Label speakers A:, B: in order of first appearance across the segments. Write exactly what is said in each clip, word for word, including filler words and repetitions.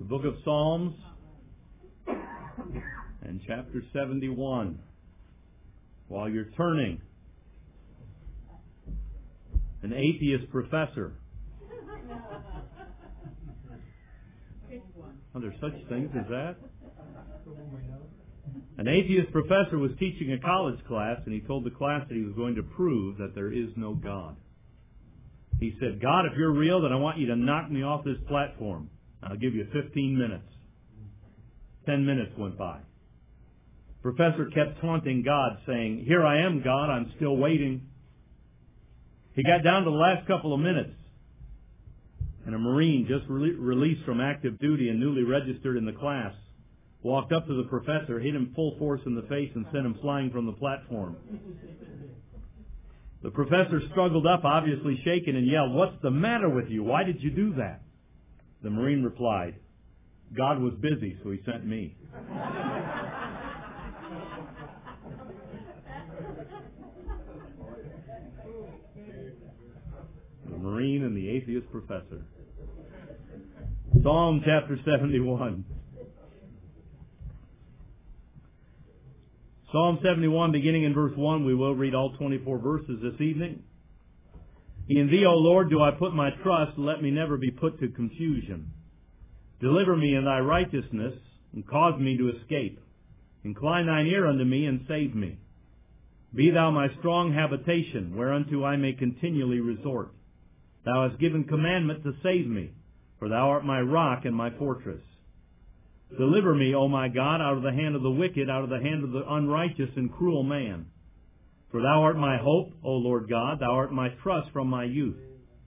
A: book of Psalms and chapter seventy-one. While you're turning, an atheist professor. Are there such things as that? An atheist professor was teaching a college class, and he told the class that he was going to prove that there is no God. He said, God, if you're real, then I want you to knock me off this platform. I'll give you fifteen minutes. Ten minutes went by. Professor kept taunting God, saying, here I am, God, I'm still waiting. He got down to the last couple of minutes, and a Marine just re- released from active duty and newly registered in the class walked up to the professor, hit him full force in the face, and sent him flying from the platform. The professor struggled up, obviously shaken, and yelled, what's the matter with you? Why did you do that? The Marine replied, God was busy, so he sent me. The Marine and the atheist professor. Psalm chapter seventy-one. Psalm seventy-one, beginning in verse one, we will read all twenty-four verses this evening. In Thee, O Lord, do I put my trust, let me never be put to confusion. Deliver me in Thy righteousness, and cause me to escape. Incline Thine ear unto me, and save me. Be Thou my strong habitation, whereunto I may continually resort. Thou hast given commandment to save me, for Thou art my rock and my fortress. Deliver me, O my God, out of the hand of the wicked, out of the hand of the unrighteous and cruel man. For Thou art my hope, O Lord God, Thou art my trust from my youth.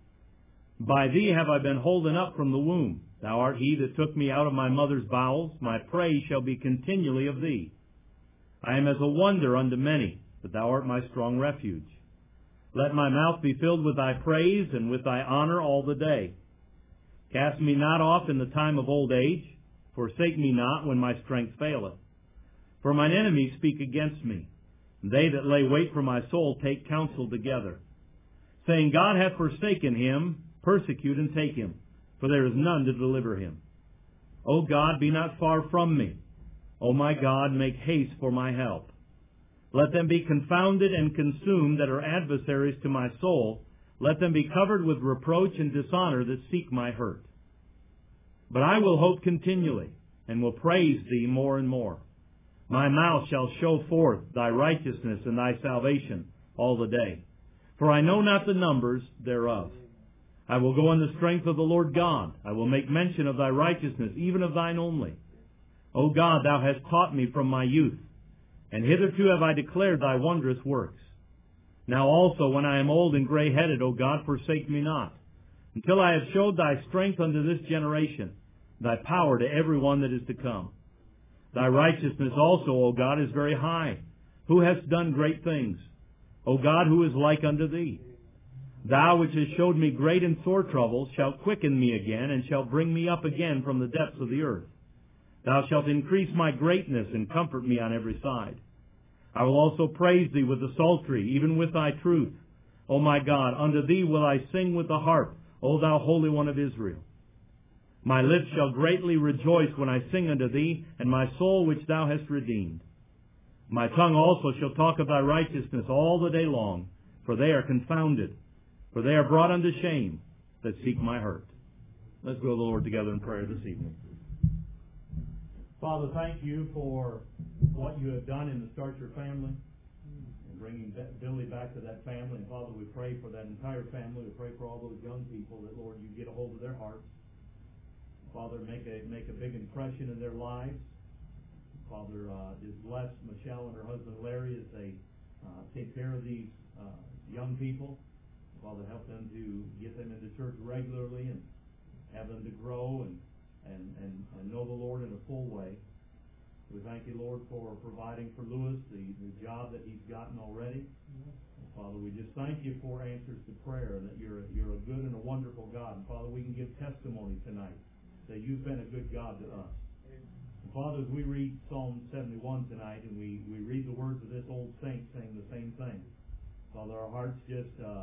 A: By Thee have I been holden up from the womb. Thou art He that took me out of my mother's bowels. My praise shall be continually of Thee. I am as a wonder unto many, but Thou art my strong refuge. Let my mouth be filled with Thy praise, and with Thy honor all the day. Cast me not off in the time of old age. Forsake me not when my strength faileth. For mine enemies speak against me. And they that lay wait for my soul take counsel together, saying, God hath forsaken him, persecute and take him, for there is none to deliver him. O God, be not far from me. O my God, make haste for my help. Let them be confounded and consumed that are adversaries to my soul. Let them be covered with reproach and dishonor that seek my hurt. But I will hope continually, and will praise Thee more and more. My mouth shall show forth Thy righteousness and Thy salvation all the day. For I know not the numbers thereof. I will go in the strength of the Lord God. I will make mention of Thy righteousness, even of Thine only. O God, Thou hast taught me from my youth, and hitherto have I declared Thy wondrous works. Now also, when I am old and gray-headed, O God, forsake me not, until I have showed Thy strength unto this generation, Thy power to every one that is to come. Thy righteousness also, O God, is very high. Who hast done great things? O God, who is like unto Thee? Thou which hast showed me great and sore troubles, shalt quicken me again, and shalt bring me up again from the depths of the earth. Thou shalt increase my greatness, and comfort me on every side. I will also praise Thee with the psaltery, even with Thy truth. O my God, unto Thee will I sing with the harp, O Thou Holy One of Israel. My lips shall greatly rejoice when I sing unto Thee, and my soul which Thou hast redeemed. My tongue also shall talk of Thy righteousness all the day long, for they are confounded, for they are brought unto shame that seek my hurt. Let's go to the Lord together in prayer this evening. Father, thank You for what You have done in the Starcher family, and bringing Billy back to that family. And Father, we pray for that entire family. We pray for all those young people that, Lord, You get a hold of their hearts. Father, make a make a big impression in their lives. Father, uh, just bless Michelle and her husband Larry as they uh, take care of these uh, young people. Father, help them to get them into church regularly and have them to grow and, and, and, and know the Lord in a full way. We thank You, Lord, for providing for Lewis the, the job that he's gotten already. Father, we just thank You for answers to prayer, that You're, you're a good and a wonderful God. And Father, we can give testimony tonight that You've been a good God to us. And Father, as we read Psalm seventy-one tonight, and we, we read the words of this old saint saying the same thing, Father, our hearts just uh,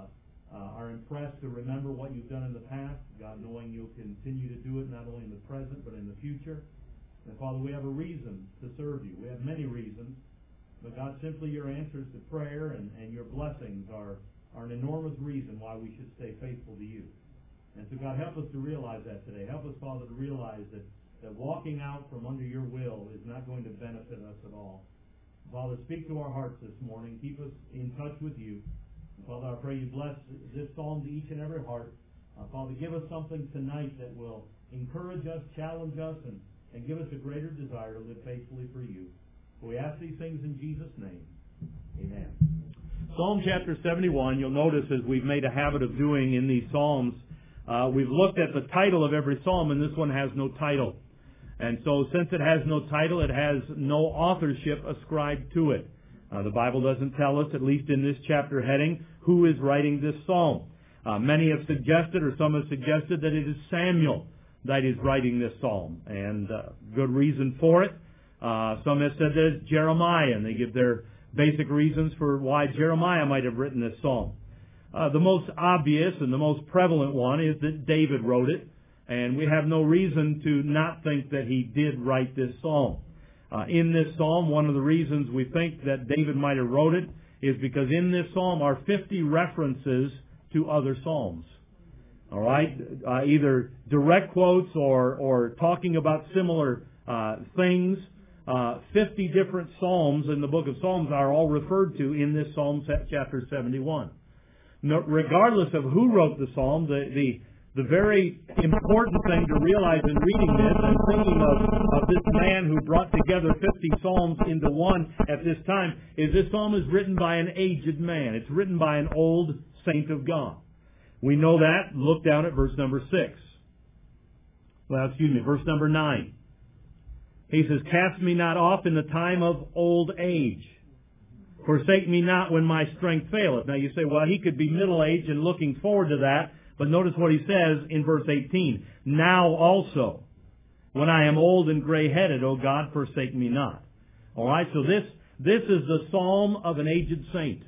A: uh, are impressed to remember what you've done in the past, God, knowing you'll continue to do it not only in the present but in the future. And Father, we have a reason to serve you. We have many reasons. But God, simply your answers to prayer and, and your blessings are, are an enormous reason why we should stay faithful to you. And so God, help us to realize that today. Help us, Father, to realize that, that walking out from under your will is not going to benefit us at all. Father, speak to our hearts this morning. Keep us in touch with you. And Father, I pray you bless this psalm to each and every heart. Uh, Father, give us something tonight that will encourage us, challenge us, and, and give us a greater desire to live faithfully for you. We ask these things in Jesus' name. Amen. Psalm chapter seventy-one, you'll notice as we've made a habit of doing in these psalms, uh, we've looked at the title of every psalm, and this one has no title. And so since it has no title, it has no authorship ascribed to it. Uh, the Bible doesn't tell us, at least in this chapter heading, who is writing this psalm. Uh, many have suggested, or some have suggested, that it is Samuel that is writing this psalm, and uh, good reason for it. Uh, some have said that it's Jeremiah, and they give their basic reasons for why Jeremiah might have written this psalm. Uh, the most obvious and the most prevalent one is that David wrote it, and we have no reason to not think that he did write this psalm. Uh, in this psalm, one of the reasons we think that David might have wrote it is because in this psalm are fifty references to other psalms. All right, uh, either direct quotes or or talking about similar uh, things. Uh, fifty different psalms in the book of Psalms are all referred to in this Psalm chapter seventy-one. No, regardless of who wrote the psalm, the, the the very important thing to realize in reading this and thinking of, of this man who brought together fifty psalms into one at this time is this psalm is written by an aged man. It's written by an old saint of God. We know that. Look down at verse number six. Well, excuse me, verse number nine. He says, "Cast me not off in the time of old age. Forsake me not when my strength faileth." Now you say, well, he could be middle-aged and looking forward to that. But notice what he says in verse eighteen. "Now also, when I am old and gray-headed, O God, forsake me not." All right, so this, this is the psalm of an aged saint.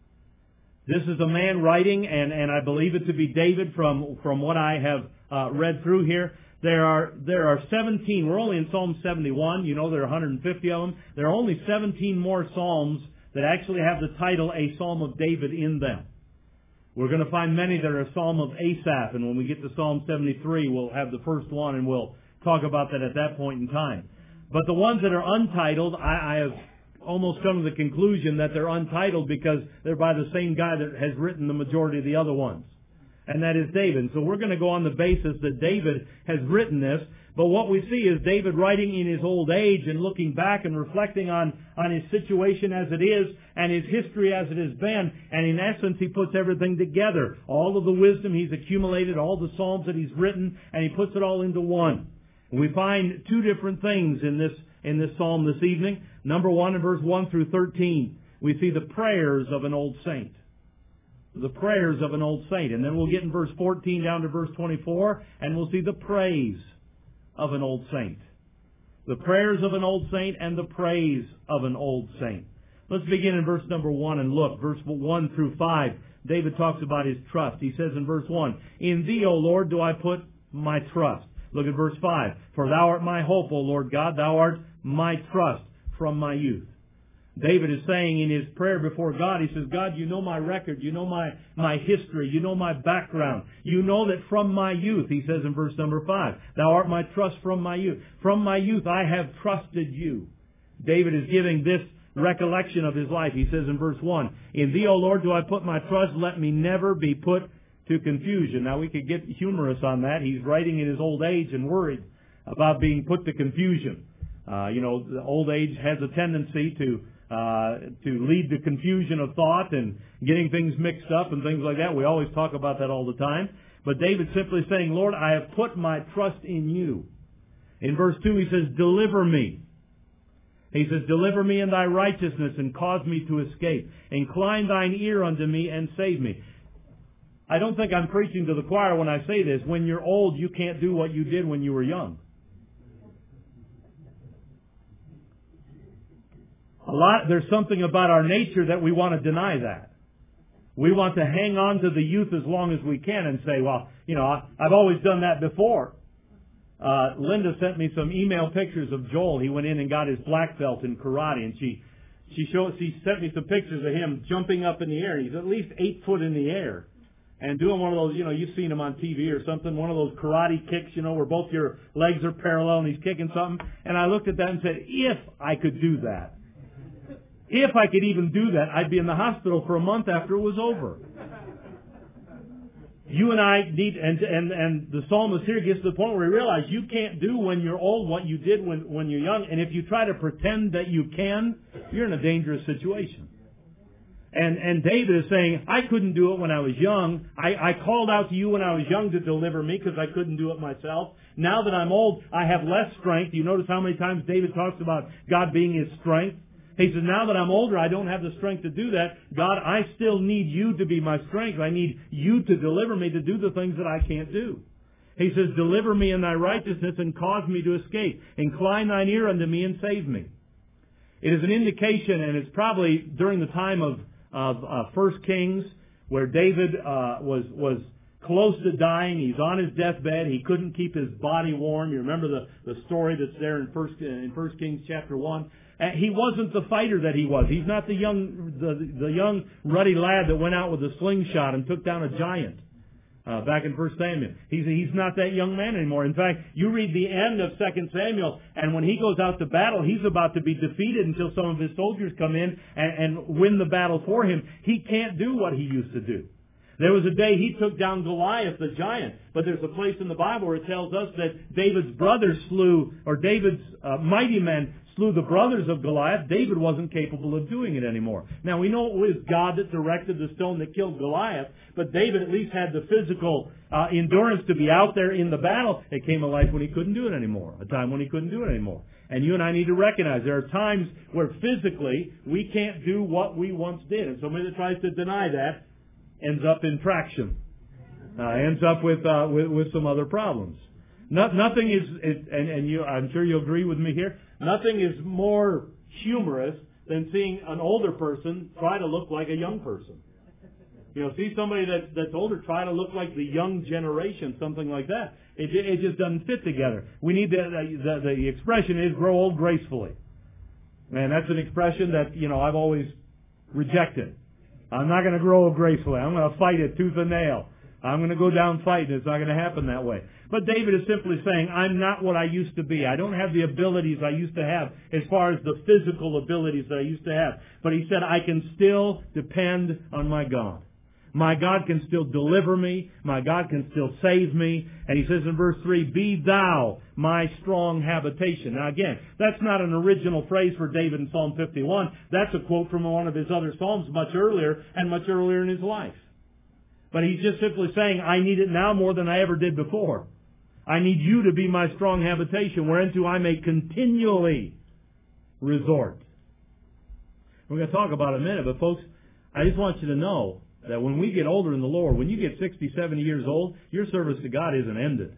A: This is a man writing, and, and I believe it to be David from, from what I have uh, read through here. There are there are seventeen. We're only in Psalm seventy-one. You know there are one hundred fifty of them. There are only seventeen more psalms that actually have the title "A Psalm of David" in them. We're going to find many that are a Psalm of Asaph, and when we get to Psalm seventy-three, we'll have the first one, and we'll talk about that at that point in time. But the ones that are untitled, I, I have almost come to the conclusion that they're untitled because they're by the same guy that has written the majority of the other ones. And that is David. So we're going to go on the basis that David has written this. But what we see is David writing in his old age and looking back and reflecting on, on his situation as it is and his history as it has been. And in essence, he puts everything together. All of the wisdom he's accumulated, all the psalms that he's written, and he puts it all into one. And we find two different things in this, in this psalm this evening. Number one, in verse one through thirteen, we see the prayers of an old saint. The prayers of an old saint. And then we'll get in verse fourteen down to verse twenty-four, and we'll see the praise of an old saint. The prayers of an old saint and the praise of an old saint. Let's begin in verse number one and look. Verse one through five, David talks about his trust. He says in verse one, "In thee, O Lord, do I put my trust." Look at verse five. "For thou art my hope, O Lord God, thou art my trust from my youth." David is saying in his prayer before God, he says, God, you know my record, you know my, my history, you know my background. You know that from my youth, he says in verse number five, thou art my trust from my youth. From my youth I have trusted you. David is giving this recollection of his life. He says in verse one, "In thee, O Lord, do I put my trust, let me never be put to confusion." Now we could get humorous on that. He's writing in his old age and worried about being put to confusion. Uh, you know, the old age has a tendency to Uh, to lead to confusion of thought and getting things mixed up and things like that. We always talk about that all the time. But David's simply saying, Lord, I have put my trust in you. In verse two, he says, "Deliver me." He says, "Deliver me in thy righteousness and cause me to escape. Incline thine ear unto me and save me." I don't think I'm preaching to the choir when I say this. When you're old, you can't do what you did when you were young. A lot, there's something about our nature that we want to deny that. We want to hang on to the youth as long as we can and say, well, you know, I, I've always done that before. Uh, Linda sent me some email pictures of Joel. He went in and got his black belt in karate, and she she showed she sent me some pictures of him jumping up in the air. He's at least eight foot in the air and doing one of those, you know, you've seen him on T V or something, one of those karate kicks, you know, where both your legs are parallel and he's kicking something. And I looked at that and said, if I could do that, if I could even do that, I'd be in the hospital for a month after it was over. You and I need, and, and, and the psalmist here gets to the point where he realizes you can't do when you're old what you did when, when you're young. And if you try to pretend that you can, you're in a dangerous situation. And, and David is saying, I couldn't do it when I was young. I, I called out to you when I was young to deliver me because I couldn't do it myself. Now that I'm old, I have less strength. You notice how many times David talks about God being his strength? He says, now that I'm older, I don't have the strength to do that. God, I still need you to be my strength. I need you to deliver me to do the things that I can't do. He says, deliver me in thy righteousness and cause me to escape. Incline thine ear unto me and save me. It is an indication, and it's probably during the time of, of uh, First Kings, where David uh, was was close to dying. He's on his deathbed. He couldn't keep his body warm. You remember the, the story that's there in First in First Kings chapter one. Uh, he wasn't the fighter that he was. He's not the young the, the young ruddy lad that went out with a slingshot and took down a giant. Uh, back in First Samuel. He's, he's not that young man anymore. In fact, you read the end of Second Samuel, and when he goes out to battle, he's about to be defeated until some of his soldiers come in and, and win the battle for him. He can't do what he used to do. There was a day he took down Goliath, the giant, but there's a place in the Bible where it tells us that David's brothers slew, or David's uh, mighty men slew the brothers of Goliath. David wasn't capable of doing it anymore. Now, we know it was God that directed the stone that killed Goliath, but David at least had the physical uh, endurance to be out there in the battle. It came a life when he couldn't do it anymore, a time when he couldn't do it anymore. And you and I need to recognize there are times where physically we can't do what we once did. And somebody that tries to deny that ends up in traction, uh, ends up with, uh, with with some other problems. No, nothing is, is and, and you, I'm sure you'll agree with me here, nothing is more humorous than seeing an older person try to look like a young person. You know, see somebody that, that's older try to look like the young generation, something like that. It, it just doesn't fit together. We need the, the, the expression is grow old gracefully. And that's an expression that, you know, I've always rejected. I'm not going to grow old gracefully. I'm going to fight it tooth and nail. I'm going to go down fighting. It's not going to happen that way. But David is simply saying, I'm not what I used to be. I don't have the abilities I used to have as far as the physical abilities that I used to have. But he said, I can still depend on my God. My God can still deliver me. My God can still save me. And he says in verse three, be thou my strong habitation. Now again, that's not an original phrase for David in Psalm fifty-one. That's a quote from one of his other Psalms much earlier and much earlier in his life. But he's just simply saying, I need it now more than I ever did before. I need you to be my strong habitation, whereunto I may continually resort. We're going to talk about it in a minute, but folks, I just want you to know that when we get older in the Lord, when you get sixty, seventy years old, your service to God isn't ended.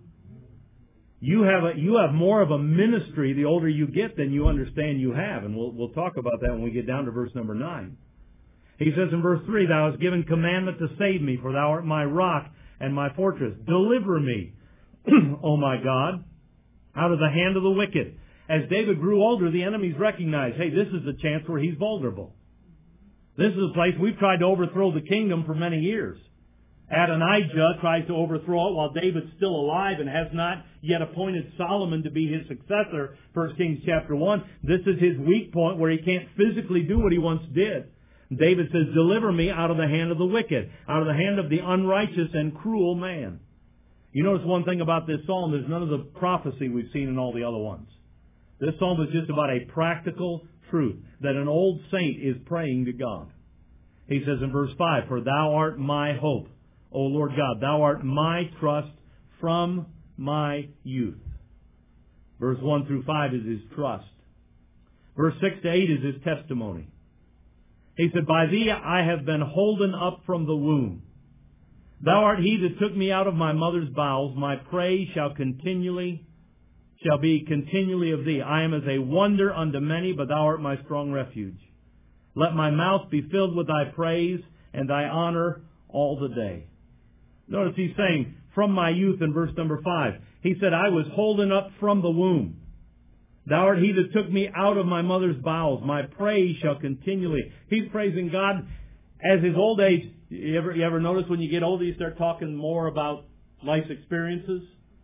A: You have a, you have more of a ministry the older you get than you understand you have. And we'll, we'll talk about that when we get down to verse number nine. He says in verse three, thou hast given commandment to save me, for thou art my rock and my fortress. Deliver me, O my God, out of the hand of the wicked. As David grew older, the enemies recognized, hey, this is a chance where he's vulnerable. This is a place we've tried to overthrow the kingdom for many years. Adonijah tries to overthrow it while David's still alive and has not yet appointed Solomon to be his successor. First Kings chapter one. This is his weak point where he can't physically do what he once did. David says, deliver me out of the hand of the wicked, out of the hand of the unrighteous and cruel man. You notice one thing about this psalm is none of the prophecy we've seen in all the other ones. This psalm is just about a practical truth that an old saint is praying to God. He says in verse five, for thou art my hope, O Lord God. Thou art my trust from my youth. Verse one through five is his trust. Verse six to eight is his testimony. He said, by thee I have been holden up from the womb. Thou art he that took me out of my mother's bowels. My praise shall continually, shall be continually of thee. I am as a wonder unto many, but thou art my strong refuge. Let my mouth be filled with thy praise, and thy honor all the day. Notice he's saying, from my youth in verse number five. He said, I was holden up from the womb. Thou art he that took me out of my mother's bowels. My praise shall continually. He's praising God as his old age. You ever, you ever notice when you get older, you start talking more about life's experiences?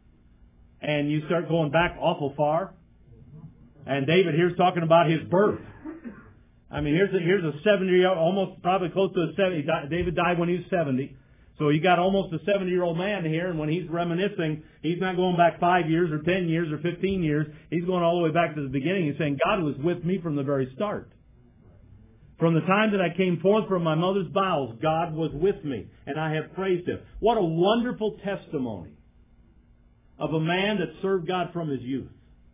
A: And you start going back awful far. And David here's talking about his birth. I mean, here's a, here's a seventy-year-old, almost probably close to a seventy. David died when he was seventy. So you got almost a seventy-year-old man here, and when he's reminiscing, he's not going back five years or ten years or fifteen years. He's going all the way back to the beginning. He's saying, God was with me from the very start. From the time that I came forth from my mother's bowels, God was with me, and I have praised Him. What a wonderful testimony of a man that served God from his youth.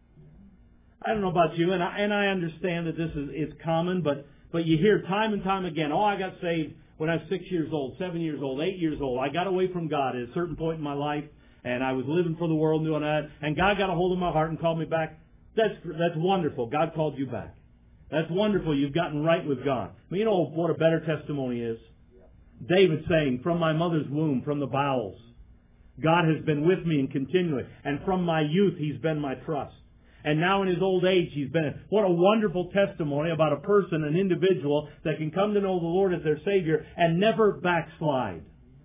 A: I don't know about you, and I, and I understand that this is, is common, but, but you hear time and time again, oh, I got saved when I was six years old, seven years old, eight years old. I got away from God at a certain point in my life, and I was living for the world doing that, and God got a hold of my heart and called me back. That's, that's wonderful. God called you back. That's wonderful. You've gotten right with God. But you know what a better testimony is? David saying, from my mother's womb, from the bowels, God has been with me and continually. And from my youth, He's been my trust. And now in his old age, He's been. What a wonderful testimony about a person, an individual, that can come to know the Lord as their Savior and never backslide.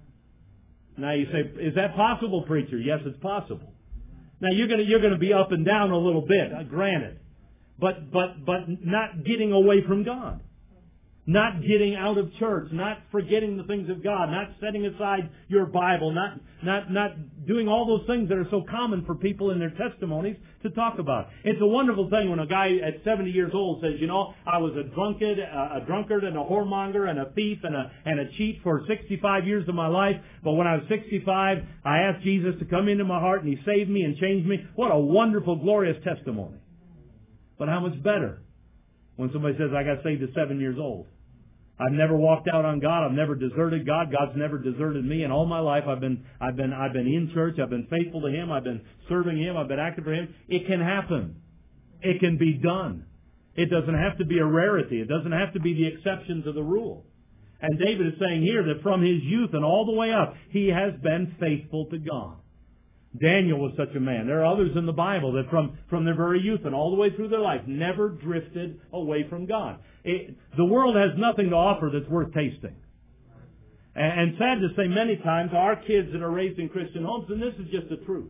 A: Now you say, is that possible, preacher? Yes, it's possible. Now you're going to, you're going to be up and down a little bit, uh, granted. But, but, but not getting away from God. Not getting out of church, not forgetting the things of God, not setting aside your Bible, not, not, not doing all those things that are so common for people in their testimonies to talk about. It's a wonderful thing when a guy at seventy years old says, you know, I was a drunkard, a drunkard and a whoremonger and a thief and a, and a cheat for sixty-five years of my life, but when I was sixty-five, I asked Jesus to come into my heart and He saved me and changed me. What a wonderful, glorious testimony. But how much better when somebody says, I got saved at seven years old. I've never walked out on God. I've never deserted God. God's never deserted me. And all my life I've been, I've been, I've been in church. I've been faithful to Him. I've been serving Him. I've been active for Him. It can happen. It can be done. It doesn't have to be a rarity. It doesn't have to be the exception to the rule. And David is saying here that from his youth and all the way up, he has been faithful to God. Daniel was such a man. There are others in the Bible that from, from their very youth and all the way through their life never drifted away from God. It, the world has nothing to offer that's worth tasting. And, and sad to say, many times our kids that are raised in Christian homes, and this is just the truth.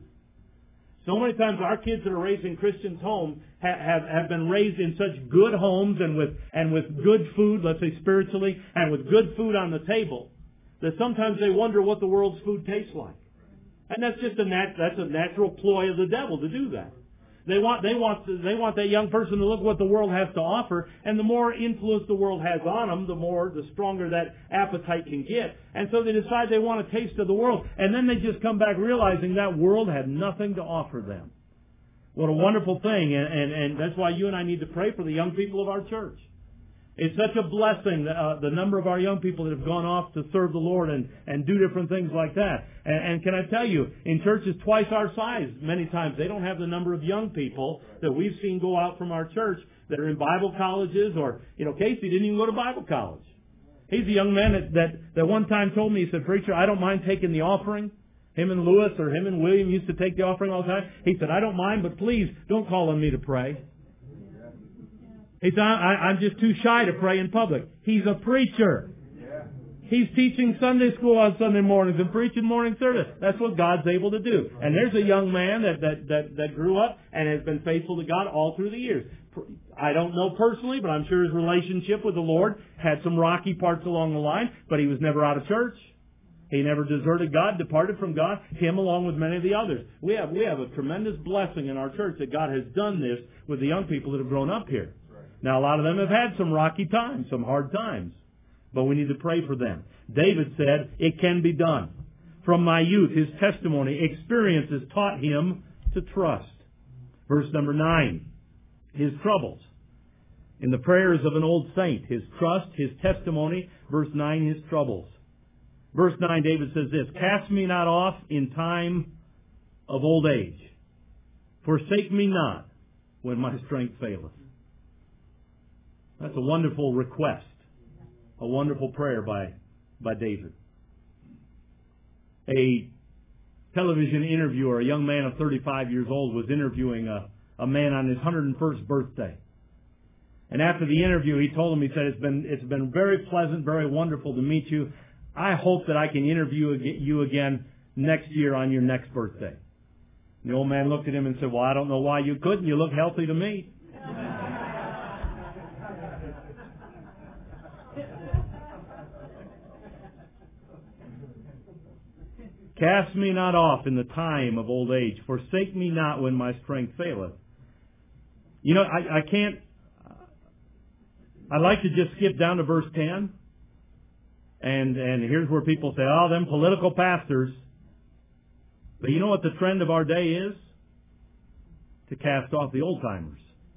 A: So many times our kids that are raised in Christian homes have, have, have been raised in such good homes and with, and with good food, let's say spiritually, and with good food on the table, that sometimes they wonder what the world's food tastes like. And that's just a nat- that's a natural ploy of the devil to do that. They want they want they want that young person to look what the world has to offer, and the more influence the world has on them, the more the stronger that appetite can get. And so they decide they want a taste of the world, and then they just come back realizing that world had nothing to offer them. What a wonderful thing, and and, and that's why you and I need to pray for the young people of our church. It's such a blessing, uh, the number of our young people that have gone off to serve the Lord and, and do different things like that. And, and can I tell you, in churches twice our size, many times they don't have the number of young people that we've seen go out from our church that are in Bible colleges or, you know, Casey didn't even go to Bible college. He's a young man that, that, that one time told me, he said, preacher, I don't mind taking the offering. Him and Lewis or him and William used to take the offering all the time. He said, I don't mind, but please don't call on me to pray. He said, I, I'm just too shy to pray in public. He's a preacher. Yeah. He's teaching Sunday school on Sunday mornings and preaching morning service. That's what God's able to do. And there's a young man that, that, that, that grew up and has been faithful to God all through the years. I don't know personally, but I'm sure his relationship with the Lord had some rocky parts along the line, but he was never out of church. He never deserted God, departed from God, him along with many of the others. We have, we have a tremendous blessing in our church that God has done this with the young people that have grown up here. Now, a lot of them have had some rocky times, some hard times. But we need to pray for them. David said, it can be done. From my youth, his testimony, experiences taught him to trust. Verse number nine, his troubles. In the prayers of an old saint, his trust, his testimony. Verse nine, his troubles. Verse nine, David says this, cast me not off in time of old age. Forsake me not when my strength faileth. That's a wonderful request, a wonderful prayer by by David. A television interviewer, a young man of thirty-five years old, was interviewing a, a man on his one hundred first birthday. And after the interview, he told him, he said, it's been, it's been very pleasant, very wonderful to meet you. I hope that I can interview you again next year on your next birthday. The old man looked at him and said, well, I don't know why you couldn't. You look healthy to me. Cast me not off in the time of old age. Forsake me not when my strength faileth. You know, I, I can't... I'd like to just skip down to verse ten. And, and here's where people say, oh, them political pastors. But you know what the trend of our day is? To cast off the old-timers.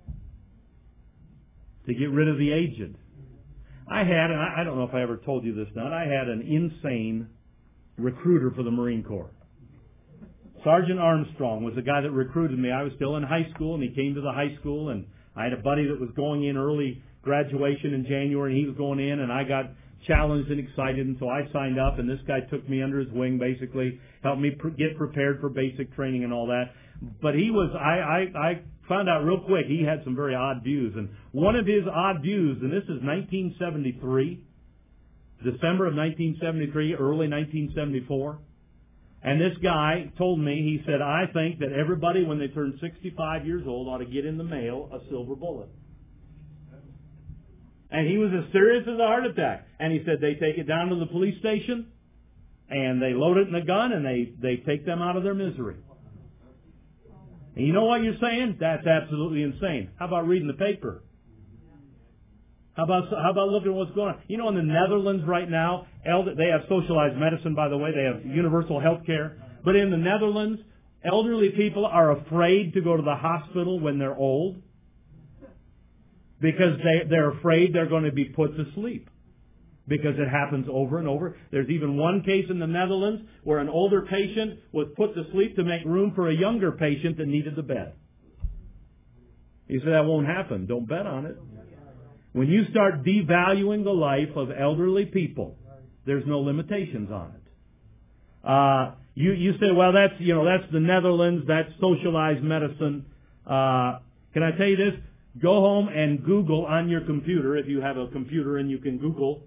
A: To get rid of the aged. I had, and I don't know if I ever told you this now, I had an insane recruiter for the Marine Corps. Sergeant Armstrong was the guy that recruited me. I was still in high school, and he came to the high school, and I had a buddy that was going in early graduation in January, and he was going in, and I got challenged and excited, and so I signed up, and this guy took me under his wing, basically, helped me pr- get prepared for basic training and all that. But he was, I, I, I found out real quick, he had some very odd views, and one of his odd views, and this is nineteen seventy-three, December of nineteen seventy-three, early nineteen seventy-four, and this guy told me, he said, I think that everybody, when they turn sixty-five years old, ought to get in the mail a silver bullet. And he was as serious as a heart attack. And he said they take it down to the police station, and they load it in a gun, and they, they take them out of their misery. And you know what you're saying? That's absolutely insane. How about reading the paper? How about how about looking at what's going on? You know, in the Netherlands right now, elder, they have socialized medicine, by the way. They have universal health care. But in the Netherlands, elderly people are afraid to go to the hospital when they're old because they, they're afraid they're going to be put to sleep. Because it happens over and over. There's even one case in the Netherlands where an older patient was put to sleep to make room for a younger patient that needed the bed. You say that won't happen. Don't bet on it. When you start devaluing the life of elderly people, there's no limitations on it. Uh, you, you say, well, that's, you know, that's the Netherlands, that's socialized medicine. Uh, can I tell you this? Go home and Google on your computer, if you have a computer and you can Google.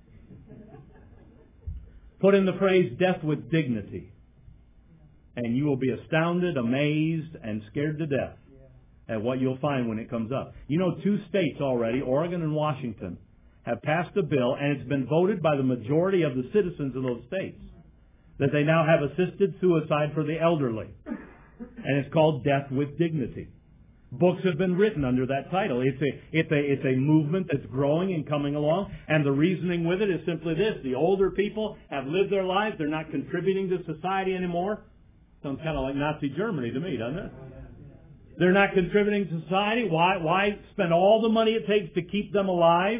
A: Put in the phrase, death with dignity. And you will be astounded, amazed, and scared to death at what you'll find when it comes up. You know, two states already, Oregon and Washington, have passed a bill, and it's been voted by the majority of the citizens of those states, that they now have assisted suicide for the elderly. And it's called Death with Dignity. Books have been written under that title. It's a, it's a, it's a movement that's growing and coming along, and the reasoning with it is simply this. The older people have lived their lives. They're not contributing to society anymore. Sounds kind of like Nazi Germany to me, doesn't it? They're not contributing to society. Why, why spend all the money it takes to keep them alive?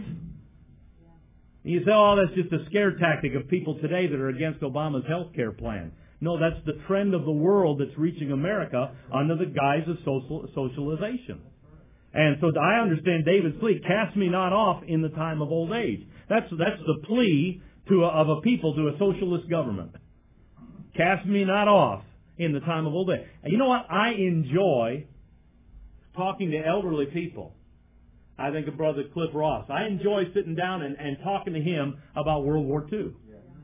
A: And you say, oh, that's just a scare tactic of people today that are against Obama's health care plan. No, that's the trend of the world that's reaching America under the guise of social, socialization. And so I understand David's plea, cast me not off in the time of old age. That's, that's the plea to a, of a people to a socialist government. Cast me not off in the time of old age. And you know what? I enjoy talking to elderly people. I think of Brother Cliff Ross. I enjoy sitting down and, and talking to him about World War Two.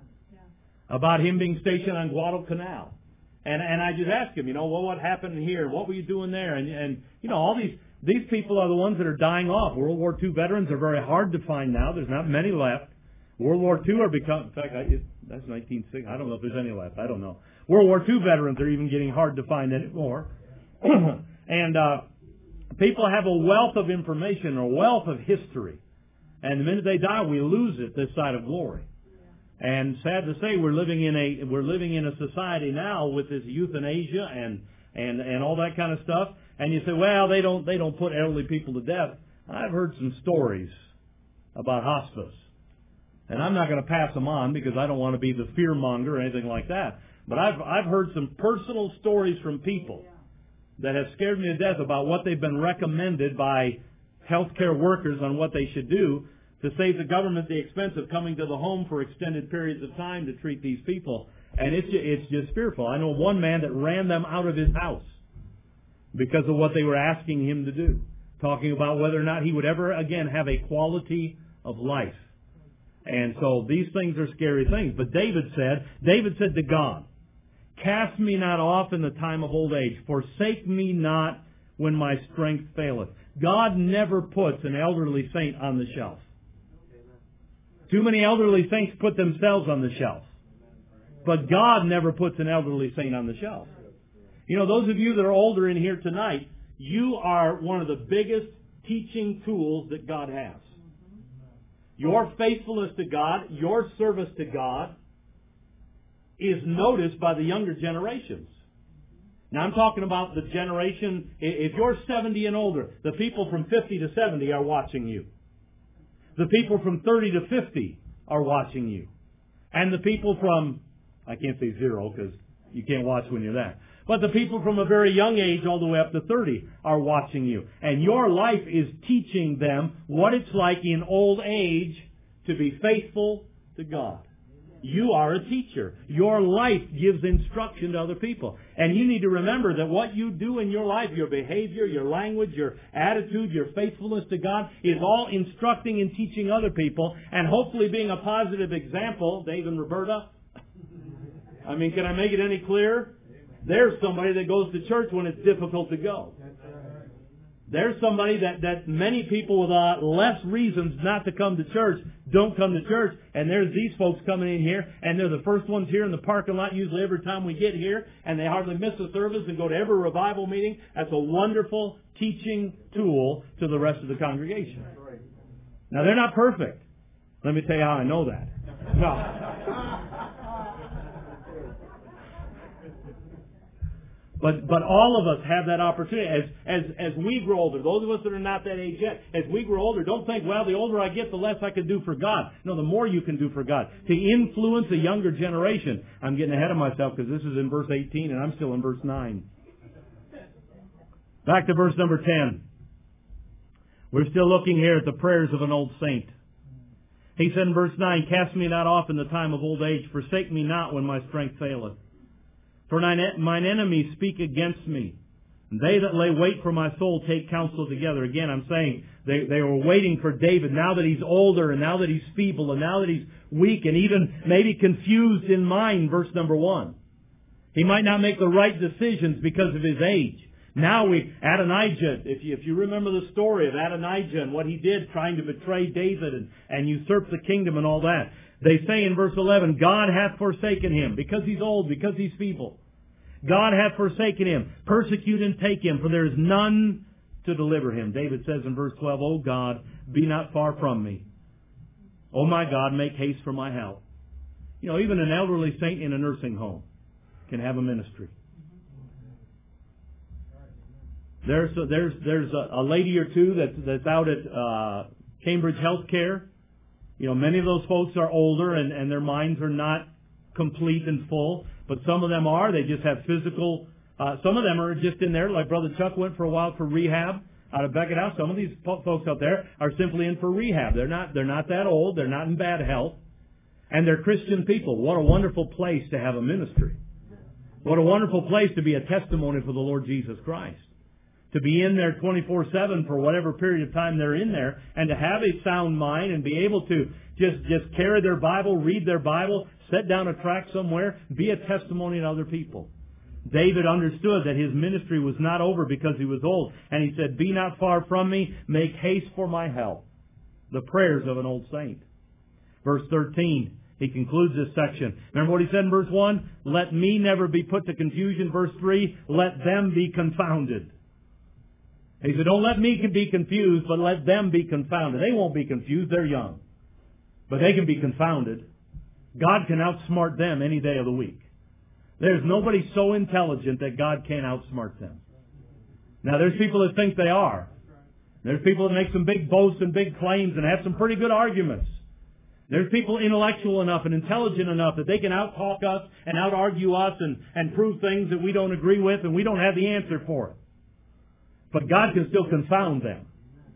A: About him being stationed on Guadalcanal. And and I just ask him, you know, well, what happened here? What were you doing there? And, and you know, all these these people are the ones that are dying off. World War Two veterans are very hard to find now. There's not many left. World War Two are becoming, in fact, I, it, that's nineteen sixty. I don't know if there's any left. I don't know. World War Two veterans are even getting hard to find anymore. and uh, people have a wealth of information, a wealth of history. And the minute they die, we lose it this side of glory. And sad to say, we're living in a we're living in a society now with this euthanasia and and and all that kind of stuff. And you say, well, they don't they don't put elderly people to death. I've heard some stories about hospice, and I'm not going to pass them on because I don't want to be the fear monger or anything like that. But I've I've heard some personal stories from people that have scared me to death about what they've been recommended by healthcare workers on what they should do. to save the government the expense of coming to the home for extended periods of time to treat these people. And it's just, it's just fearful. I know one man that ran them out of his house because of what they were asking him to do, talking about whether or not he would ever again have a quality of life. And so these things are scary things. But David said, David said to God, cast me not off in the time of old age. Forsake me not when my strength faileth. God never puts an elderly saint on the shelf. Too many elderly saints put themselves on the shelf. But God never puts an elderly saint on the shelf. You know, those of you that are older in here tonight, you are one of the biggest teaching tools that God has. Your faithfulness to God, your service to God, is noticed by the younger generations. Now I'm talking about the generation, if you're seventy and older, the people from fifty to seventy are watching you. The people from thirty to fifty are watching you. And the people from, I can't say zero because you can't watch when you're that. But the people from a very young age all the way up to thirty are watching you. And your life is teaching them what it's like in old age to be faithful to God. You are a teacher. Your life gives instruction to other people. And you need to remember that what you do in your life, your behavior, your language, your attitude, your faithfulness to God, is all instructing and teaching other people and hopefully being a positive example. Dave and Roberta, I mean, can I make it any clearer? There's somebody that goes to church when it's difficult to go. There's somebody that, that many people with uh, less reasons not to come to church don't come to church. And there's these folks coming in here, and they're the first ones here in the parking lot usually every time we get here, and they hardly miss a service and go to every revival meeting. That's a wonderful teaching tool to the rest of the congregation. Now, they're not perfect. Let me tell you how I know that. No. But but all of us have that opportunity. As as as we grow older, those of us that are not that age yet, as we grow older, don't think, well, the older I get, the less I can do for God. No, the more you can do for God. To influence a younger generation. I'm getting ahead of myself because this is in verse eighteen and I'm still in verse nine. Back to verse number ten. We're still looking here at the prayers of an old saint. He said in verse nine, cast me not off in the time of old age. Forsake me not when my strength faileth. For mine enemies speak against me. And they that lay wait for my soul take counsel together. Again, I'm saying they, they were waiting for David now that he's older and now that he's feeble and now that he's weak and even maybe confused in mind, verse number one. He might not make the right decisions because of his age. Now we, Adonijah, if you, if you remember the story of Adonijah and what he did trying to betray David and, and usurp the kingdom and all that. They say in verse eleven, God hath forsaken him because he's old, because he's feeble. God hath forsaken him. Persecute and take him, for there is none to deliver him. David says in verse twelve, O God, be not far from me. O my God, make haste for my help. You know, even an elderly saint in a nursing home can have a ministry. There's a, there's there's a, a lady or two that's that's out at uh, Cambridge Healthcare. You know, many of those folks are older and, and their minds are not complete and full, but some of them are. They just have physical. Uh, some of them are just in there, like Brother Chuck went for a while for rehab out of Beckett House. Some of these po- folks out there are simply in for rehab. They're not. They're not that old. They're not in bad health, and they're Christian people. What a wonderful place to have a ministry. What a wonderful place to be a testimony for the Lord Jesus Christ. To be in there twenty-four seven for whatever period of time they're in there, and to have a sound mind and be able to just, just carry their Bible, read their Bible, set down a tract somewhere, be a testimony to other people. David understood that his ministry was not over because he was old. And he said, be not far from me, make haste for my help. The prayers of an old saint. Verse thirteen, he concludes this section. Remember what he said in verse one? Let me never be put to confusion. Verse three, let them be confounded. He said, don't let me be confused, but let them be confounded. They won't be confused. They're young. But they can be confounded. God can outsmart them any day of the week. There's nobody so intelligent that God can't outsmart them. Now, there's people that think they are. There's people that make some big boasts and big claims and have some pretty good arguments. There's people intellectual enough and intelligent enough that they can out-talk us and out-argue us and, and prove things that we don't agree with and we don't have the answer for it. But God can still confound them.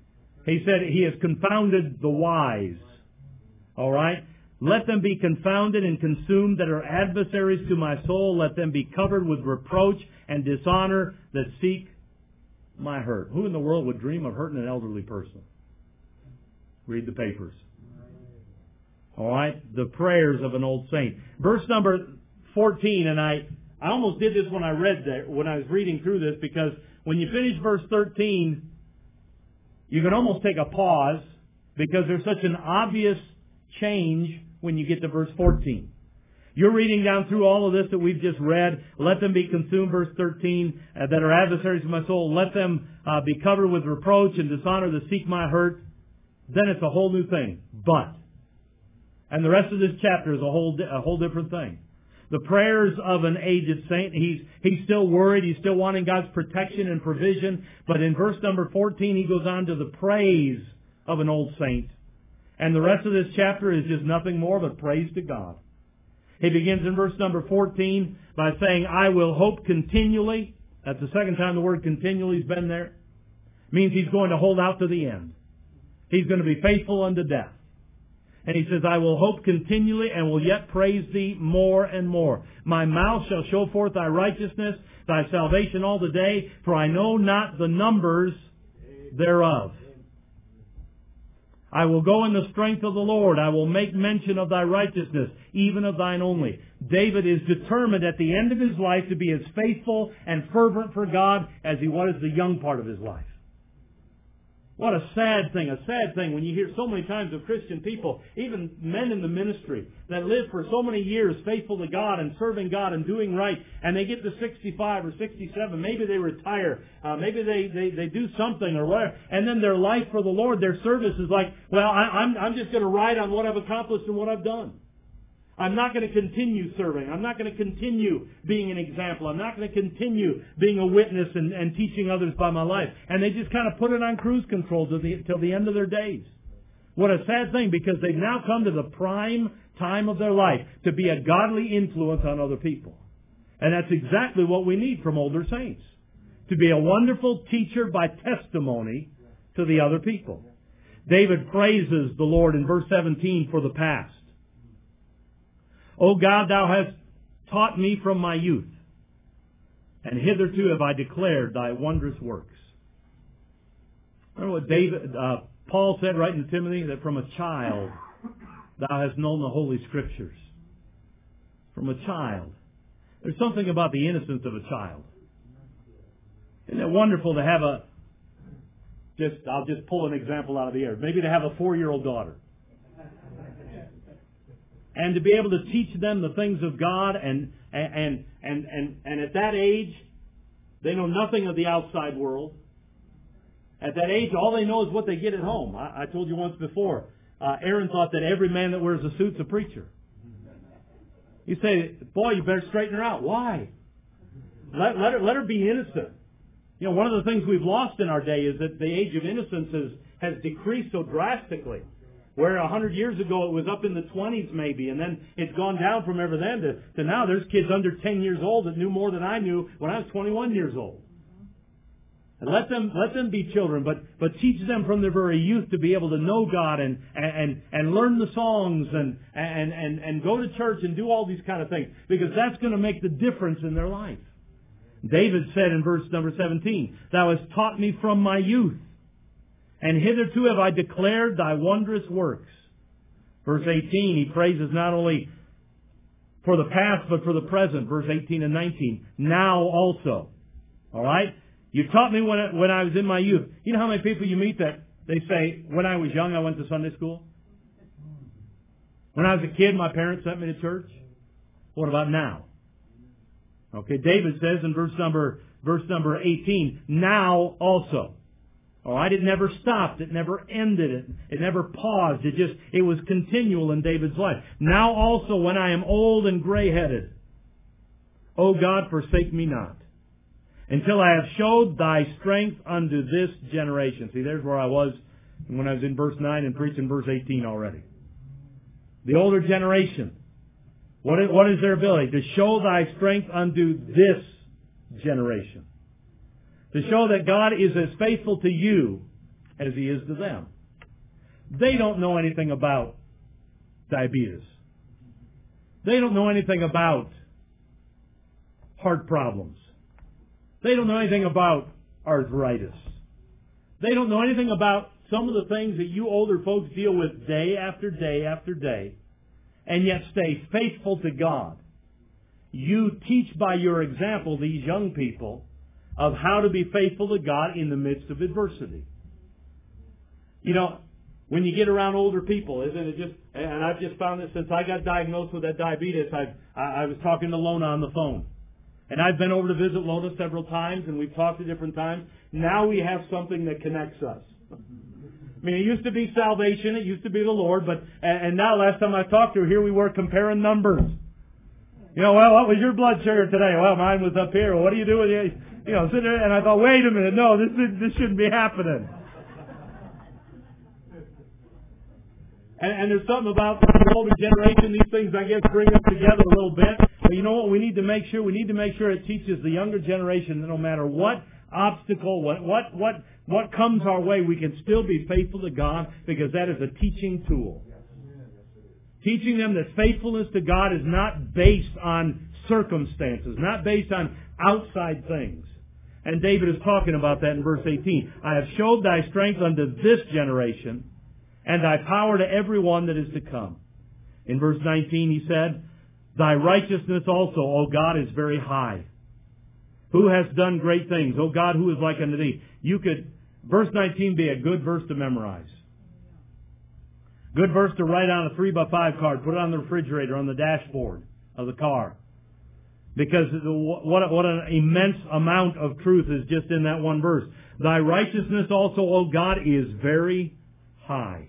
A: He said, He has confounded the wise. All right? Let them be confounded and consumed that are adversaries to my soul. Let them be covered with reproach and dishonor that seek my hurt. Who in the world would dream of hurting an elderly person? Read the papers. All right? The prayers of an old saint. Verse number fourteen, and I, I almost did this when I read that, when I was reading through this, because when you finish verse thirteen, you can almost take a pause because there's such an obvious change when you get to verse fourteen. You're reading down through all of this that we've just read. Let them be consumed, verse thirteen, uh, that are adversaries of my soul. Let them uh, be covered with reproach and dishonor that seek my hurt. Then it's a whole new thing. But. And the rest of this chapter is a whole a whole different thing. The prayers of an aged saint, he's, he's still worried. He's still wanting God's protection and provision. But in verse number fourteen, he goes on to the praise of an old saint. And the rest of this chapter is just nothing more but praise to God. He begins in verse number fourteen by saying, I will hope continually. That's the second time the word continually has been there. It means he's going to hold out to the end. He's going to be faithful unto death. And he says, I will hope continually and will yet praise thee more and more. My mouth shall show forth thy righteousness, thy salvation all the day, for I know not the numbers thereof. I will go in the strength of the Lord. I will make mention of thy righteousness, even of thine only. David is determined at the end of his life to be as faithful and fervent for God as he was the young part of his life. What a sad thing, a sad thing when you hear so many times of Christian people, even men in the ministry, that live for so many years faithful to God and serving God and doing right, and they get to sixty-five or sixty-seven, maybe they retire, uh, maybe they, they, they do something or whatever, and then their life for the Lord, their service is like, well, I, I'm, I'm just going to ride on what I've accomplished and what I've done. I'm not going to continue serving. I'm not going to continue being an example. I'm not going to continue being a witness and, and teaching others by my life. And they just kind of put it on cruise control till the, till the end of their days. What a sad thing, because they've now come to the prime time of their life to be a godly influence on other people. And that's exactly what we need from older saints. To be a wonderful teacher by testimony to the other people. David praises the Lord in verse seventeen for the past. O God, thou hast taught me from my youth, and hitherto have I declared thy wondrous works. Remember what David, uh, Paul said right in Timothy, that from a child thou hast known the Holy Scriptures. From a child. There's something about the innocence of a child. Isn't it wonderful to have a, just, I'll just pull an example out of the air, maybe to have a four-year-old daughter. And to be able to teach them the things of God, and and and and and at that age, they know nothing of the outside world. At that age, all they know is what they get at home. I, I told you once before, uh, Aaron thought that every man that wears a suit's a preacher. You say, boy, you better straighten her out. Why? Let, let her let her be innocent. You know, one of the things we've lost in our day is that the age of innocence has, has decreased so drastically. Where a hundred years ago it was up in the twenties maybe, and then it's gone down from ever then to, to now there's kids under ten years old that knew more than I knew when I was twenty-one years old. And let them let them be children, but but teach them from their very youth to be able to know God and and and learn the songs and and and and go to church and do all these kind of things, because that's going to make the difference in their life. David said in verse number seventeen, "Thou hast taught me from my youth, and hitherto have I declared thy wondrous works." Verse eighteen, he praises not only for the past, but for the present. Verse eighteen and nineteen. Now also. All right? You taught me when I, when I was in my youth. You know how many people you meet that they say, when I was young, I went to Sunday school? When I was a kid, my parents sent me to church? What about now? Okay, David says in verse number, verse number eighteen, now also. All right, it never stopped. It never ended. It, it never paused. It just, it was continual in David's life. Now also, when I am old and gray-headed, O God, forsake me not, until I have showed thy strength unto this generation. See, there's where I was when I was in verse nine and preaching verse eighteen already. The older generation. What is, what is their ability? To show thy strength unto this generation. To show that God is as faithful to you as He is to them. They don't know anything about diabetes. They don't know anything about heart problems. They don't know anything about arthritis. They don't know anything about some of the things that you older folks deal with day after day after day, and yet stay faithful to God. You teach by your example these young people of how to be faithful to God in the midst of adversity. You know, when you get around older people, isn't it just, and I've just found that since I got diagnosed with that diabetes, I've, I, I was talking to Lona on the phone. And I've been over to visit Lona several times, and we've talked at different times. Now we have something that connects us. I mean, it used to be salvation, it used to be the Lord, but, and now last time I talked to her, here we were comparing numbers. You know, well, what was your blood sugar today? Well, mine was up here. Well, what do you do with it? You know, sit there, and I thought, wait a minute, no, this this shouldn't be happening. And, and there's something about the older generation, these things, I guess, bring us together a little bit. But you know what? We need to make sure, we need to make sure it teaches the younger generation that no matter what obstacle, what, what, what, what comes our way, we can still be faithful to God, because that is a teaching tool. Teaching them that faithfulness to God is not based on circumstances, not based on outside things. And David is talking about that in verse eighteen. I have showed thy strength unto this generation, and thy power to every one that is to come. In verse nineteen he said, thy righteousness also, O God, is very high. Who has done great things? O God, who is like unto thee? You could, verse nineteen be a good verse to memorize. Good verse to write on a three by five card, put it on the refrigerator, on the dashboard of the car. Because what, what an immense amount of truth is just in that one verse. Thy righteousness also, O God, is very high.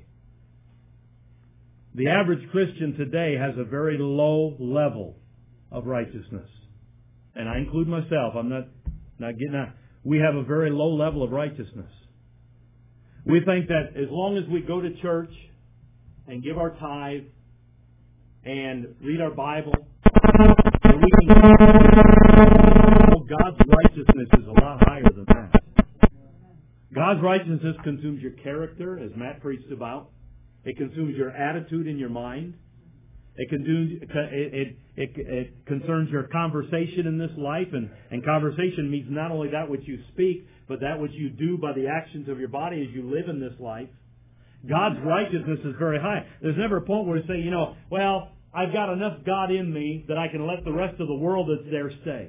A: The average Christian today has a very low level of righteousness. And I include myself. I'm not, not getting out. We have a very low level of righteousness. We think that as long as we go to church and give our tithe and read our Bible, that we can, oh, God's righteousness is a lot higher than that. God's righteousness consumes your character, as Matt preached about. It consumes your attitude and your mind. It, consumes, it, it, it, it concerns your conversation in this life, and, and conversation means not only that which you speak, but that which you do by the actions of your body as you live in this life. God's righteousness is very high. There's never a point where you say, you know, well, I've got enough God in me that I can let the rest of the world that's there stay.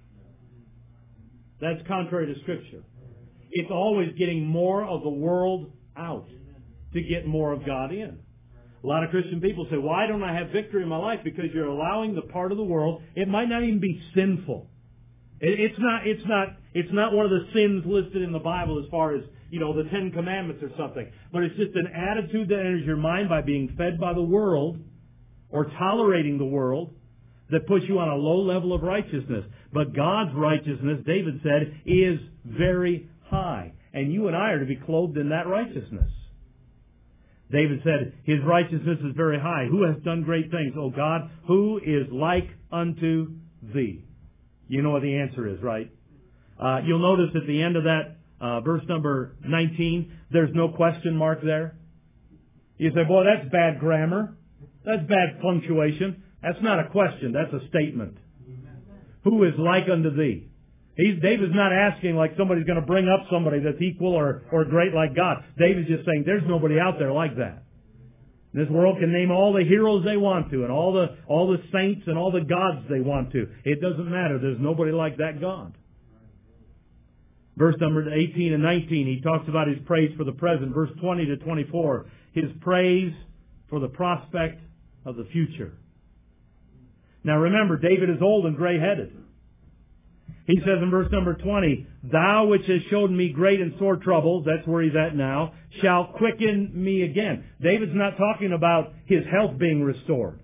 A: That's contrary to Scripture. It's always getting more of the world out to get more of God in. A lot of Christian people say, why don't I have victory in my life? Because you're allowing the part of the world, it might not even be sinful. It's not, it's not, it's not one of the sins listed in the Bible as far as, you know, the Ten Commandments or something. But it's just an attitude that enters your mind by being fed by the world or tolerating the world that puts you on a low level of righteousness. But God's righteousness, David said, is very high. And you and I are to be clothed in that righteousness. David said, his righteousness is very high. Who has done great things? O God, who is like unto thee? You know what the answer is, right? Uh, you'll notice at the end of that, uh, verse number nineteen, there's no question mark there. You say, boy, that's bad grammar. That's bad punctuation. That's not a question. That's a statement. Who is like unto thee? He's, David's not asking like somebody's going to bring up somebody that's equal or, or great like God. David's just saying there's nobody out there like that. This world can name all the heroes they want to and all the all the saints and all the gods they want to. It doesn't matter. There's nobody like that God. Verse number eighteen and nineteen, he talks about his praise for the present. Verse twenty to twenty-four, his praise for the prospect of the future. Now remember, David is old and gray-headed. He says in verse number twenty, thou which hast showed me great and sore troubles, that's where he's at now, shall quicken me again. David's not talking about his health being restored.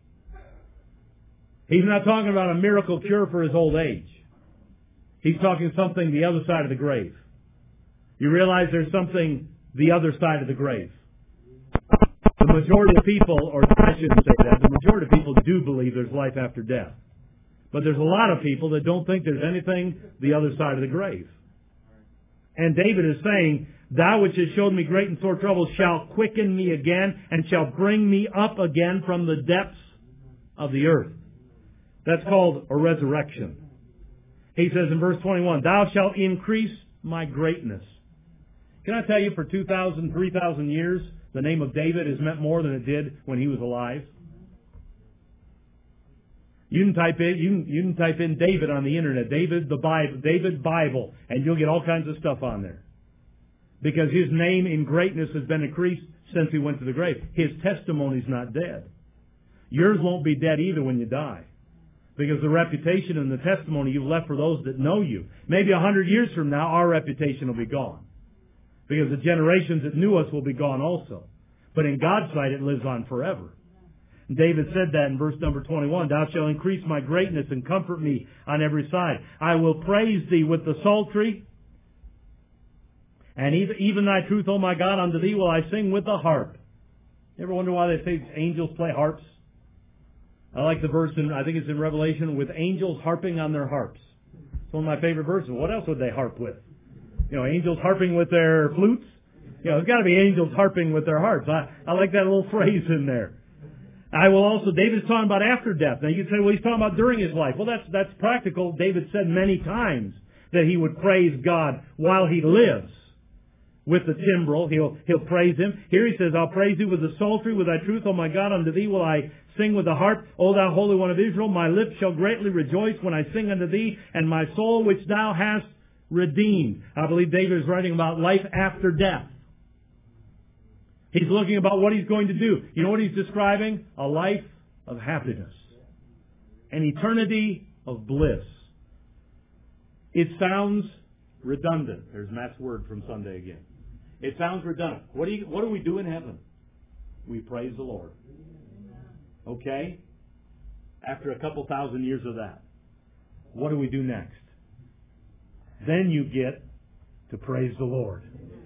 A: He's not talking about a miracle cure for his old age. He's talking something the other side of the grave. You realize there's something the other side of the grave. The majority of people, or I shouldn't say that, the majority of people do believe there's life after death. But there's a lot of people that don't think there's anything the other side of the grave. And David is saying, Thou which hast showed me great and sore trouble shall quicken me again, and shall bring me up again from the depths of the earth. That's called a resurrection. He says in verse twenty-one, Thou shalt increase my greatness. Can I tell you, for two thousand, three thousand years, the name of David has meant more than it did when he was alive? You can type in, you can, you can type in David on the internet, David the Bible, David Bible, and you'll get all kinds of stuff on there. Because his name in greatness has been increased since he went to the grave. His testimony's not dead. Yours won't be dead either when you die. Because the reputation and the testimony you've left for those that know you. Maybe a hundred years from now, our reputation will be gone. Because the generations that knew us will be gone also. But in God's sight, it lives on forever. And David said that in verse number twenty-one, Thou shalt increase my greatness and comfort me on every side. I will praise thee with the psaltery. And even thy truth, O my God, unto thee will I sing with the harp. You ever wonder why they say angels play harps? I like the verse, in, I think it's in Revelation, with angels harping on their harps. It's one of my favorite verses. What else would they harp with? You know, angels harping with their flutes? You know, there's got to be angels harping with their harps. I, I like that little phrase in there. I will also, David's talking about after death. Now you can say, well, he's talking about during his life. Well, that's, that's practical. David said many times that he would praise God while he lives. With the timbrel, he'll, he'll praise Him. Here he says, I'll praise Thee with the psaltery, with Thy truth, O my God, unto Thee will I sing with the harp. O Thou Holy One of Israel, my lips shall greatly rejoice when I sing unto Thee, and my soul which Thou hast redeemed. I believe David is writing about life after death. He's looking about what he's going to do. You know what he's describing? A life of happiness. An eternity of bliss. It sounds redundant. There's Matt's word from Sunday again. It sounds redundant. What do you, what do we do in heaven? We praise the Lord. Okay? After a couple thousand years of that, what do we do next? Then you get to praise the Lord.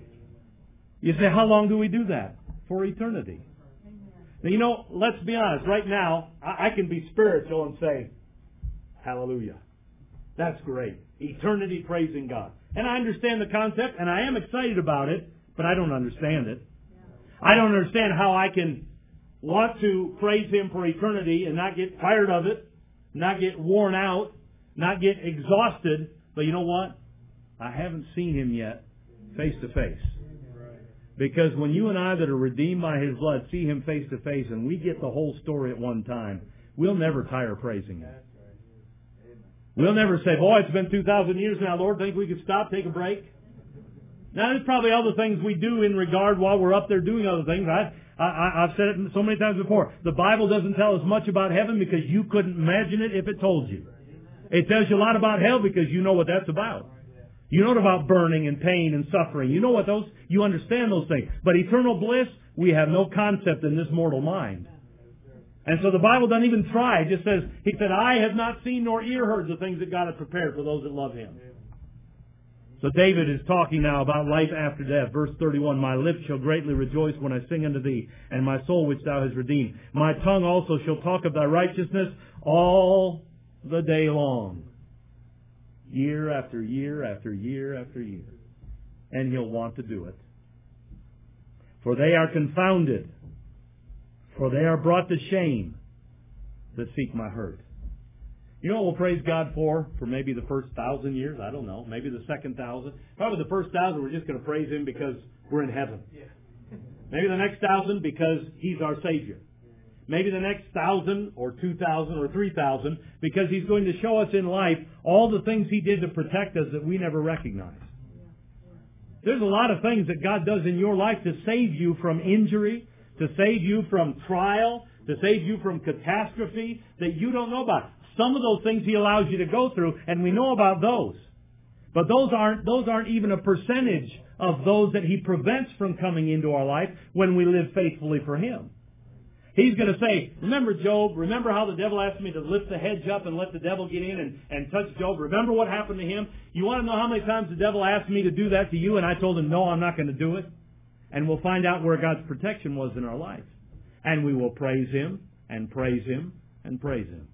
A: You say, how long do we do that? For eternity. Now, you know, let's be honest. Right now, I, I can be spiritual and say, hallelujah. That's great. Eternity praising God. And I understand the concept, and I am excited about it, but I don't understand it. I don't understand how I can want to praise Him for eternity and not get tired of it, not get worn out, not get exhausted. But you know what? I haven't seen Him yet face to face. Because when you and I that are redeemed by His blood see Him face to face and we get the whole story at one time, we'll never tire praising Him. We'll never say, boy, it's been two thousand years now, Lord, think we could stop, take a break? Now, there's probably other things we do in regard while we're up there doing other things. I, I, I've said it so many times before. The Bible doesn't tell us much about heaven because you couldn't imagine it if it told you. It tells you a lot about hell because you know what that's about. You know about burning and pain and suffering. You know what those, you understand those things. But eternal bliss, we have no concept in this mortal mind. And so the Bible doesn't even try. It just says, He said, I have not seen nor ear heard the things that God has prepared for those that love Him. So David is talking now about life after death. Verse thirty-one, My lips shall greatly rejoice when I sing unto Thee, and my soul which Thou hast redeemed. My tongue also shall talk of Thy righteousness all the day long. Year after year after year after year. And He'll want to do it. For they are confounded. For they are brought to shame that seek my hurt. You know what we'll praise God for? For maybe the first thousand years? I don't know. Maybe the second thousand. Probably the first thousand we're just going to praise Him because we're in heaven. Maybe the next thousand because He's our Savior. Maybe the next thousand or two thousand or three thousand because He's going to show us in life all the things He did to protect us that we never recognized. There's a lot of things that God does in your life to save you from injury, to save you from trial, to save you from catastrophe that you don't know about. Some of those things He allows you to go through, and we know about those. But those aren't, those aren't even a percentage of those that He prevents from coming into our life when we live faithfully for Him. He's going to say, remember Job, remember how the devil asked me to lift the hedge up and let the devil get in and, and touch Job? Remember what happened to him? You want to know how many times the devil asked me to do that to you and I told him, no, I'm not going to do it? And we'll find out where God's protection was in our life. And we will praise Him and praise Him and praise Him.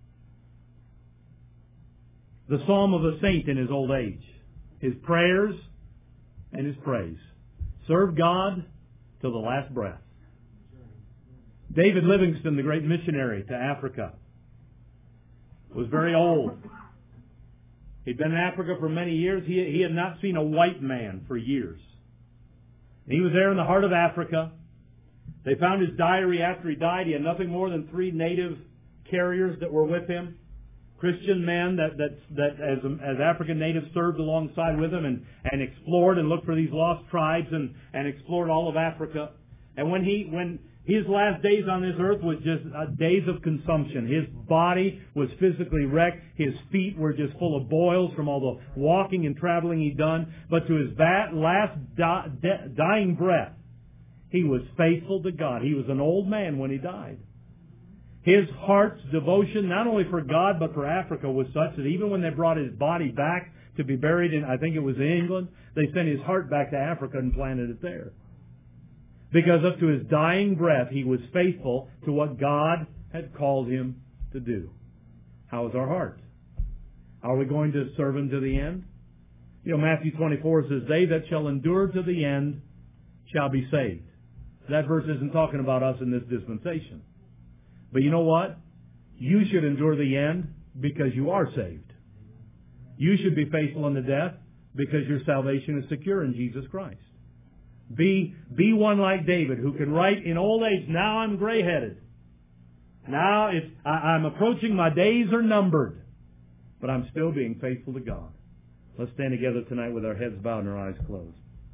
A: The psalm of a saint in his old age. His prayers and his praise. Serve God till the last breath. David Livingstone, the great missionary to Africa, was very old. He'd been in Africa for many years. He, he had not seen a white man for years. And he was there in the heart of Africa. They found his diary after he died. He had nothing more than three native carriers that were with him. Christian men that, that, that as, as African natives served alongside with him and, and explored and looked for these lost tribes and, and explored all of Africa. And when he, when his last days on this earth was just uh, days of consumption. His body was physically wrecked. His feet were just full of boils from all the walking and traveling he'd done. But to his va- last di- de- dying breath, he was faithful to God. He was an old man when he died. His heart's devotion, not only for God but for Africa, was such that even when they brought his body back to be buried in, I think it was in England, they sent his heart back to Africa and planted it there. Because up to his dying breath, he was faithful to what God had called him to do. How is our heart? Are we going to serve him to the end? You know, Matthew twenty-four says, they that shall endure to the end shall be saved. That verse isn't talking about us in this dispensation. But you know what? You should endure the end because you are saved. You should be faithful unto death because your salvation is secure in Jesus Christ. Be, be one like David who can write in old age, now I'm gray-headed. Now it's, I, I'm approaching, my days are numbered. But I'm still being faithful to God. Let's stand together tonight with our heads bowed and our eyes closed.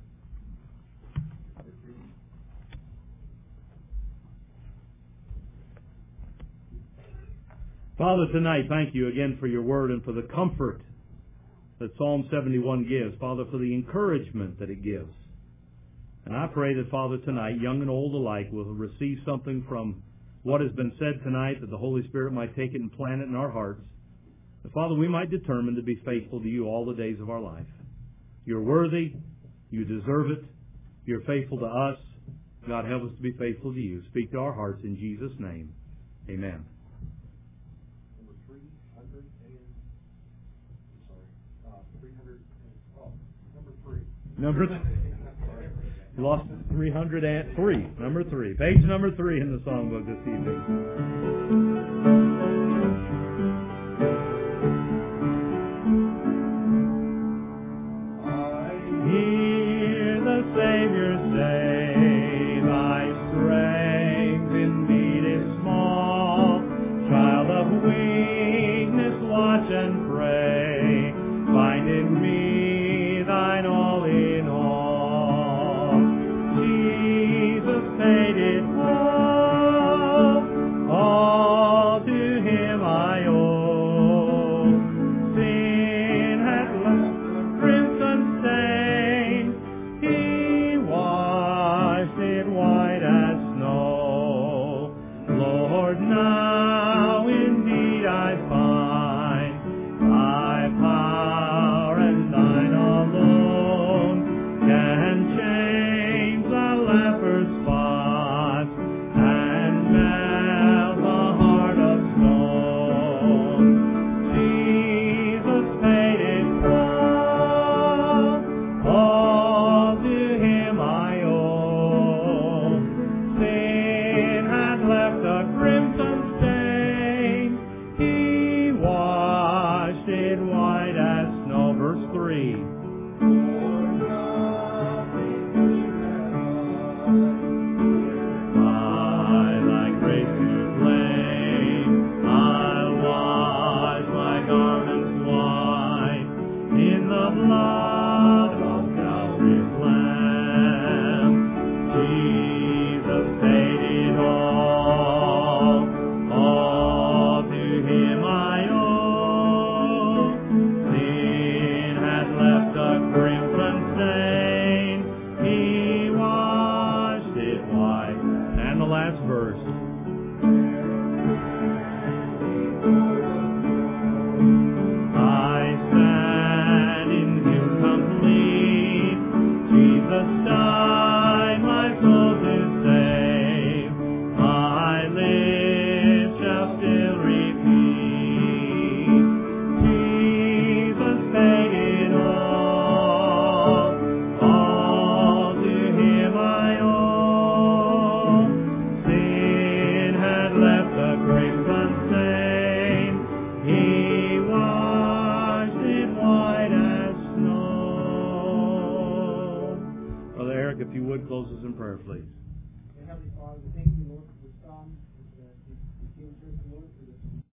A: Father, tonight, thank you again for your word and for the comfort that Psalm seventy-one gives. Father, for the encouragement that it gives. And I pray that, Father, tonight, young and old alike, will receive something from what has been said tonight, that the Holy Spirit might take it and plant it in our hearts. That, Father, we might determine to be faithful to you all the days of our life. You're worthy. You deserve it. You're faithful to us. God, help us to be faithful to you. Speak to our hearts in Jesus' name. Amen.
B: Number three hundred and, I'm sorry, uh, three hundred and, oh, number three.
A: Number three. Lost three hundred three. Number three. Page number three in the songbook this evening. I hear the Savior say, thy strength indeed is small. Child of weakness, watch and pray. Find in me thine all in all. Paid it all, all to him I owe. Sin had left crimson stain, he washed it white as snow. Lord, now indeed I find thy power and thine alone can change the leper's all to him. Brother Eric, if you would, close us in prayer, please.
C: Dear Heavenly Father, we thank you, Lord, for this time.